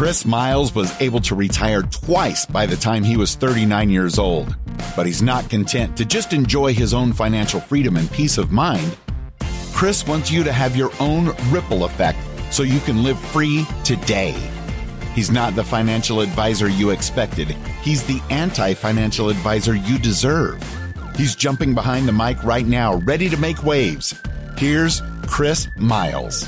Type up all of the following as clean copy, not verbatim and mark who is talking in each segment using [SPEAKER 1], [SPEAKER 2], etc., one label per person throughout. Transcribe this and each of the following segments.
[SPEAKER 1] Chris Miles was able to retire twice by the time he was 39 years old. But he's not content to just enjoy his own financial freedom and peace of mind. Chris wants you to have your own ripple effect so you can live free today. He's not the financial advisor you expected. He's the anti-financial advisor you deserve. He's jumping behind the mic right now, ready to make waves. Here's Chris Miles.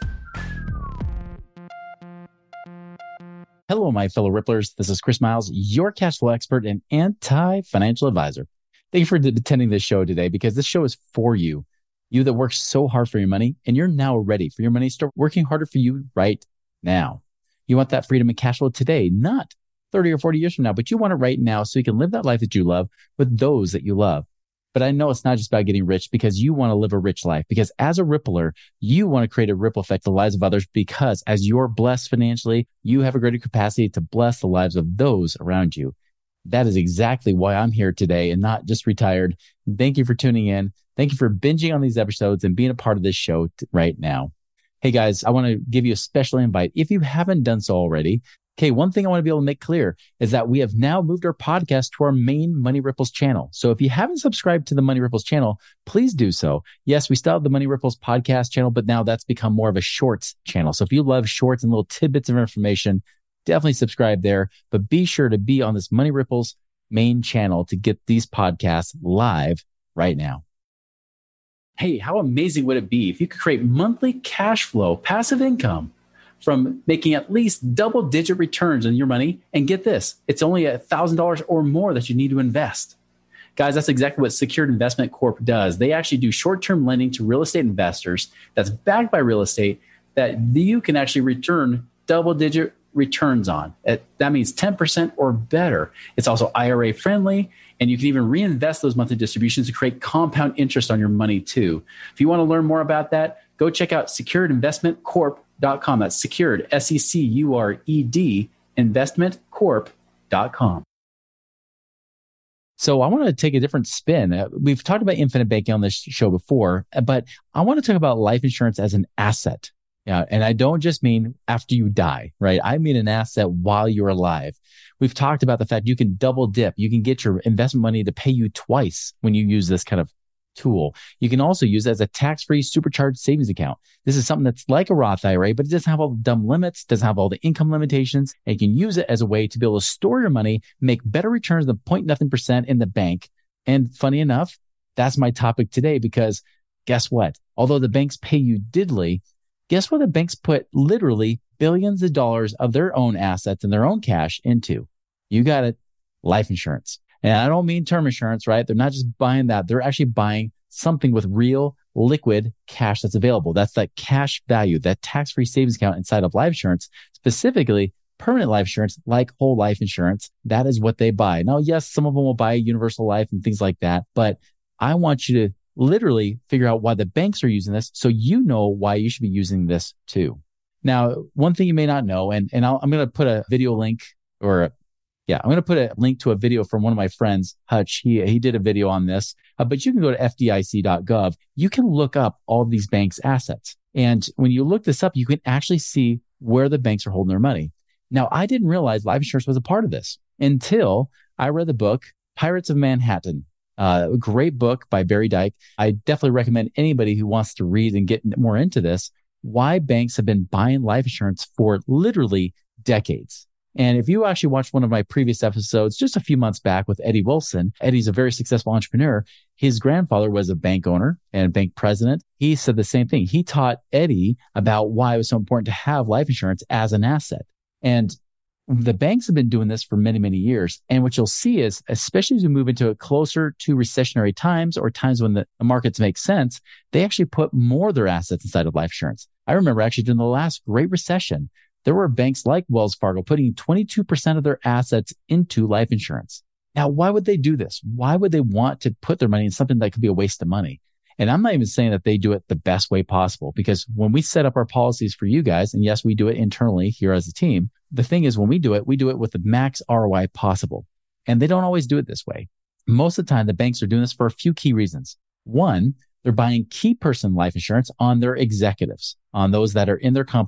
[SPEAKER 2] Hello, my fellow Ripplers. This is Chris Miles, your cash flow expert and anti-financial advisor. Thank you for attending this show today because this show is for you. You that work so hard for your money, and you're now ready for your money to start working harder for you right now. You want that freedom and cash flow today, not 30 or 40 years from now, but you want it right now so you can live that life that you love with those that you love. But I know it's not just about getting rich because you want to live a rich life, because as a Rippler, you want to create a ripple effect in the lives of others, because as you're blessed financially, you have a greater capacity to bless the lives of those around you. That is exactly why I'm here today and not just retired. Thank you for tuning in. Thank you for binging on these episodes and being a part of this show right now. Hey guys, I want to give you a special invite. If you haven't done so already, okay, one thing I want to be able to make clear is that we have now moved our podcast to our main Money Ripples channel. So if you haven't subscribed to the Money Ripples channel, please do so. Yes, we still have the Money Ripples podcast channel, but now that's become more of a shorts channel. So if you love shorts and little tidbits of information, definitely subscribe there. But be sure to be on this Money Ripples main channel to get these podcasts live right now. Hey, how amazing would it be if you could create monthly cash flow, passive income from making at least double-digit returns on your money? And get this, it's only $1,000 or more that you need to invest. Guys, that's exactly what Secured Investment Corp does. They actually do short-term lending to real estate investors that's backed by real estate that you can actually return double-digit returns on. That means 10% or better. It's also IRA friendly, and you can even reinvest those monthly distributions to create compound interest on your money too. If you want to learn more about that, go check out securedinvestmentcorp.com. That's secured, SECURED, investmentcorp.com. So I want to take a different spin. We've talked about infinite banking on this show before, but I want to talk about life insurance as an asset. Yeah, and I don't just mean after you die, right? I mean an asset while you're alive. We've talked about the fact you can double dip. You can get your investment money to pay you twice when you use this kind of tool. You can also use it as a tax-free supercharged savings account. This is something that's like a Roth IRA, but it doesn't have all the dumb limits, doesn't have all the income limitations, and you can use it as a way to be able to store your money, make better returns than 0.nothing% in the bank. And funny enough, that's my topic today, because guess what? Although the banks pay you diddly, guess what the banks put literally billions of dollars of their own assets and their own cash into? You got it, life insurance. And I don't mean term insurance, right? They're not just buying that. They're actually buying something with real liquid cash that's available. That's that cash value, that tax-free savings account inside of life insurance, specifically permanent life insurance, like whole life insurance. That is what they buy. Now, yes, some of them will buy universal life and things like that, but I want you to literally figure out why the banks are using this so you know why you should be using this too. Now, one thing you may not know, and I'm going to put a video link I'm going to put a link to a video from one of my friends, Hutch. He did a video on this, but you can go to FDIC.gov. You can look up all these banks' assets. And when you look this up, you can actually see where the banks are holding their money. Now, I didn't realize life insurance was a part of this until I read the book, Pirates of Manhattan. A great book by Barry Dyke. I definitely recommend anybody who wants to read and get more into this, why banks have been buying life insurance for literally decades. And if you actually watched one of my previous episodes just a few months back with Eddie Wilson, Eddie's a very successful entrepreneur. His grandfather was a bank owner and bank president. He said the same thing. He taught Eddie about why it was so important to have life insurance as an asset. And the banks have been doing this for many, many years. And what you'll see is, especially as we move into closer to recessionary times or times when the markets make sense, they actually put more of their assets inside of life insurance. I remember actually during the last Great Recession, there were banks like Wells Fargo putting 22% of their assets into life insurance. Now, why would they do this? Why would they want to put their money in something that could be a waste of money? And I'm not even saying that they do it the best way possible, because when we set up our policies for you guys, and yes, we do it internally here as a team, the thing is when we do it with the max ROI possible. And they don't always do it this way. Most of the time, the banks are doing this for a few key reasons. One, they're buying key person life insurance on their executives, on those that are in their company.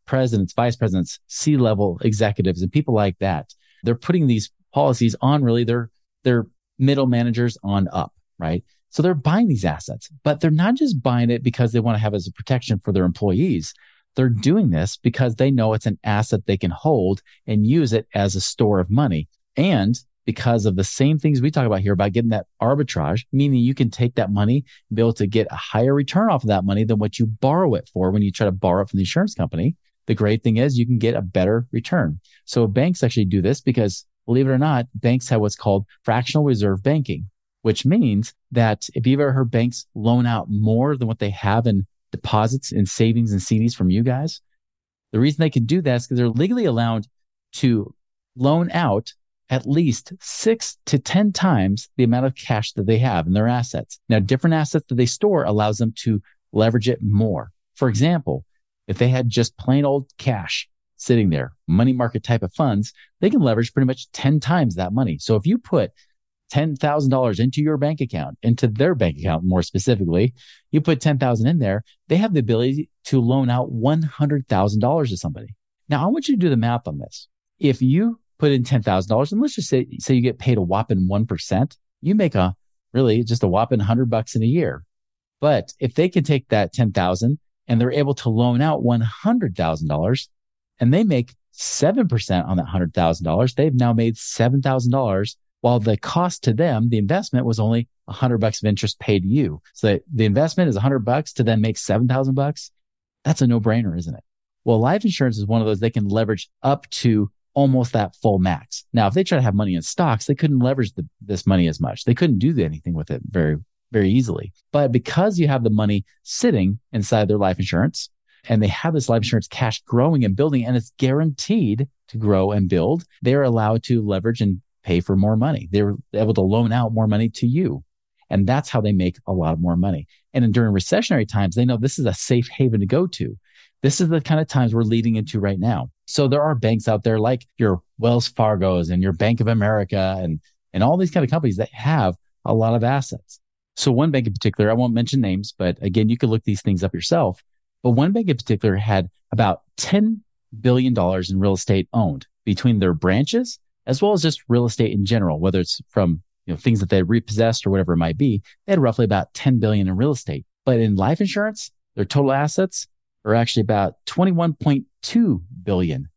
[SPEAKER 2] presidents, vice presidents, C-level executives, and people like that. They're putting these policies on really their middle managers on up, right? So they're buying these assets, but they're not just buying it because they want to have it as a protection for their employees. They're doing this because they know it's an asset they can hold and use it as a store of money. And because of the same things we talk about here about getting that arbitrage, meaning you can take that money and be able to get a higher return off of that money than what you borrow it for when you try to borrow it from the insurance company. The great thing is you can get a better return. So banks actually do this because, believe it or not, banks have what's called fractional reserve banking, which means that if you've ever heard banks loan out more than what they have in deposits and savings and CDs from you guys, the reason they can do that is because they're legally allowed to loan out at least 6 to 10 times the amount of cash that they have in their assets. Now, different assets that they store allows them to leverage it more. For example, if they had just plain old cash sitting there, money market type of funds, they can leverage pretty much 10 times that money. So if you put $10,000 into your bank account, into their bank account more specifically, you put $10,000 in there, they have the ability to loan out $100,000 to somebody. Now, I want you to do the math on this. If you put in $10,000, and let's just say you get paid a whopping 1%, you make just a whopping $100 in a year. But if they can take that $10,000 and they're able to loan out $100,000 and they make 7% on that $100,000, they've now made $7,000, while the cost to them, the investment, was only $100 of interest paid to you. So the investment is $100 to then make $7,000. That's a no-brainer, isn't it? Well, life insurance is one of those they can leverage up to almost that full max. Now, if they try to have money in stocks, they couldn't leverage this money as much. They couldn't do anything with it very, very easily. But because you have the money sitting inside their life insurance, and they have this life insurance cash growing and building, and it's guaranteed to grow and build, they're allowed to leverage and pay for more money. They're able to loan out more money to you. And that's how they make a lot more money. And during recessionary times, they know this is a safe haven to go to. This is the kind of times we're leading into right now. So there are banks out there like your Wells Fargo's and your Bank of America and all these kind of companies that have a lot of assets. So one bank in particular, I won't mention names, but again, you can look these things up yourself. But one bank in particular had about $10 billion in real estate owned between their branches as well as just real estate in general, whether it's from things that they repossessed or whatever it might be. They had roughly about $10 billion in real estate. But in life insurance, their total assets are actually about $21.2 billion.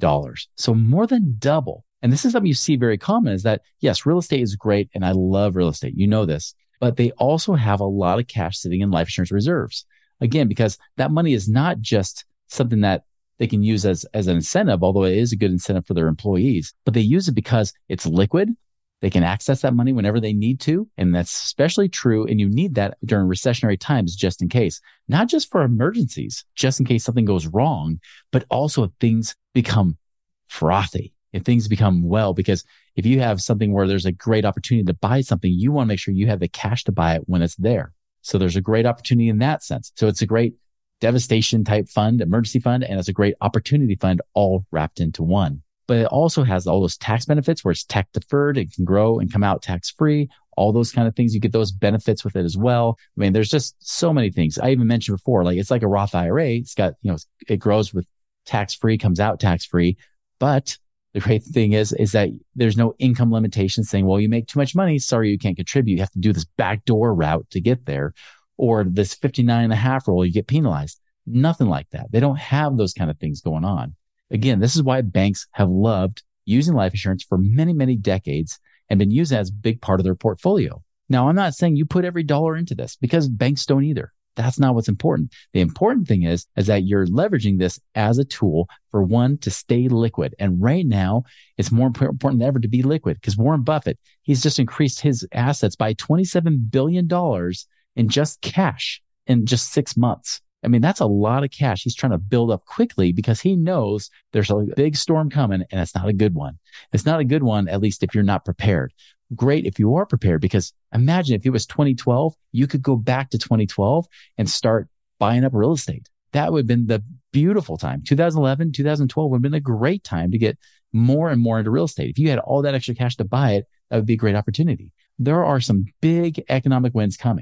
[SPEAKER 2] So more than double. And this is something you see very common is that, yes, real estate is great. And I love real estate. You know this, but they also have a lot of cash sitting in life insurance reserves. Again, because that money is not just something that they can use as an incentive, although it is a good incentive for their employees, but they use it because it's liquid. They can access that money whenever they need to. And that's especially true. And you need that during recessionary times, just in case, not just for emergencies, just in case something goes wrong, but also if things become frothy, if things become because if you have something where there's a great opportunity to buy something, you want to make sure you have the cash to buy it when it's there. So there's a great opportunity in that sense. So it's a great devastation type fund, emergency fund, and it's a great opportunity fund all wrapped into one. But it also has all those tax benefits where it's tax deferred. It can grow and come out tax free. All those kind of things. You get those benefits with it as well. I mean, there's just so many things. I even mentioned before, like it's like a Roth IRA. It's got, it grows with tax free, comes out tax free. But the great thing is that there's no income limitation saying, well, you make too much money. Sorry, you can't contribute. You have to do this backdoor route to get there, or this 59.5 rule, you get penalized. Nothing like that. They don't have those kind of things going on. Again, this is why banks have loved using life insurance for many, many decades and been used as a big part of their portfolio. Now, I'm not saying you put every dollar into this because banks don't either. That's not what's important. The important thing is that you're leveraging this as a tool for one, to stay liquid. And right now, it's more important than ever to be liquid because Warren Buffett, he's just increased his assets by $27 billion in just cash in just 6 months. I mean, that's a lot of cash he's trying to build up quickly because he knows there's a big storm coming and it's not a good one. It's not a good one, at least if you're not prepared. Great if you are prepared, because imagine if it was 2012, you could go back to 2012 and start buying up real estate. That would have been the beautiful time. 2011, 2012 would have been a great time to get more and more into real estate. If you had all that extra cash to buy it, that would be a great opportunity. There are some big economic wins coming.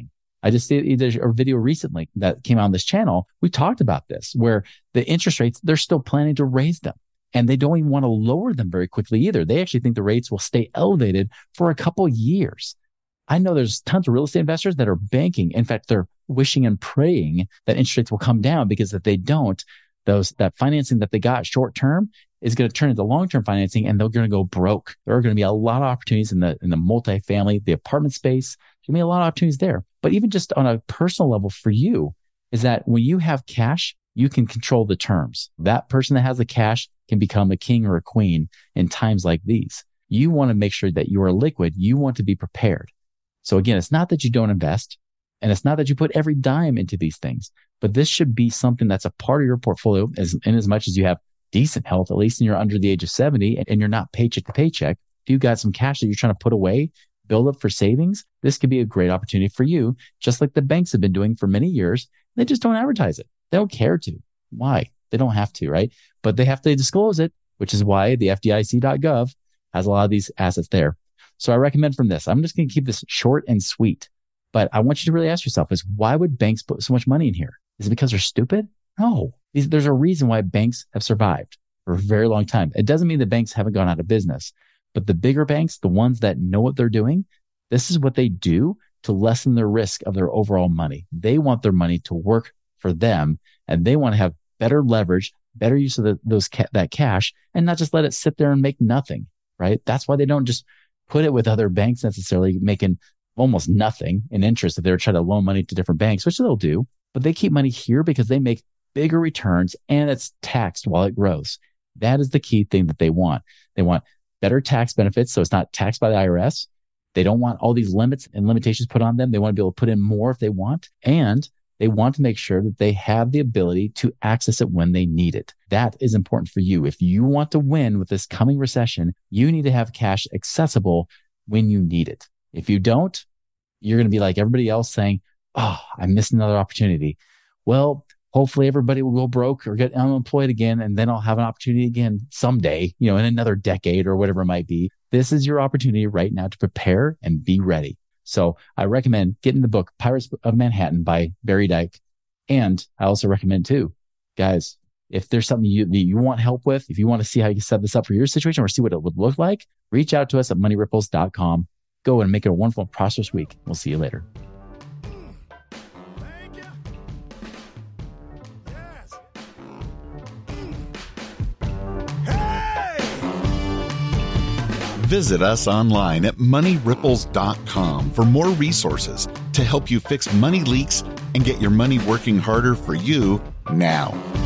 [SPEAKER 2] I just did a video recently that came out on this channel. We talked about this, where the interest rates, they're still planning to raise them. And they don't even want to lower them very quickly either. They actually think the rates will stay elevated for a couple years. I know there's tons of real estate investors that are banking. In fact, they're wishing and praying that interest rates will come down, because if they don't, that financing that they got short term is going to turn into long-term financing, and they're going to go broke. There are going to be a lot of opportunities in the multifamily, the apartment space. There's going to be a lot of opportunities there. But even just on a personal level for you, is that when you have cash, you can control the terms. That person that has the cash can become a king or a queen in times like these. You want to make sure that you are liquid. You want to be prepared. So again, it's not that you don't invest, and it's not that you put every dime into these things, but this should be something that's a part of your portfolio, in as much as you have decent health, at least, and you're under the age of 70 and you're not paycheck to paycheck. If you've got some cash that you're trying to put away, build up for savings, this could be a great opportunity for you, just like the banks have been doing for many years. They just don't advertise it. They don't care to. Why? They don't have to, right? But they have to disclose it, which is why the FDIC.gov has a lot of these assets there. So I recommend from this, I'm just going to keep this short and sweet, but I want you to really ask yourself is, why would banks put so much money in here? Is it because they're stupid? No. There's a reason why banks have survived for a very long time. It doesn't mean the banks haven't gone out of business, but the bigger banks, the ones that know what they're doing, this is what they do to lessen the risk of their overall money. They want their money to work for them, and they want to have better leverage, better use of that cash, and not just let it sit there and make nothing, right? That's why they don't just put it with other banks necessarily, making almost nothing in interest if they're trying to loan money to different banks, which they'll do, but they keep money here because they make bigger returns and it's taxed while it grows. That is the key thing that they want. They want better tax benefits, so it's not taxed by the IRS. They don't want all these limits and limitations put on them. They want to be able to put in more if they want, and they want to make sure that they have the ability to access it when they need it. That is important for you. If you want to win with this coming recession, you need to have cash accessible when you need it. If you don't, you're going to be like everybody else saying, oh, I missed another opportunity. Well, hopefully everybody will go broke or get unemployed again, and then I'll have an opportunity again someday, in another decade or whatever it might be. This is your opportunity right now to prepare and be ready. So I recommend getting the book Pirates of Manhattan by Barry Dyke. And I also recommend too, guys, if there's something that you want help with, if you want to see how you can set this up for your situation or see what it would look like, reach out to us at moneyripples.com. Go and make it a wonderful and prosperous week. We'll see you later.
[SPEAKER 1] Visit us online at moneyripples.com for more resources to help you fix money leaks and get your money working harder for you now.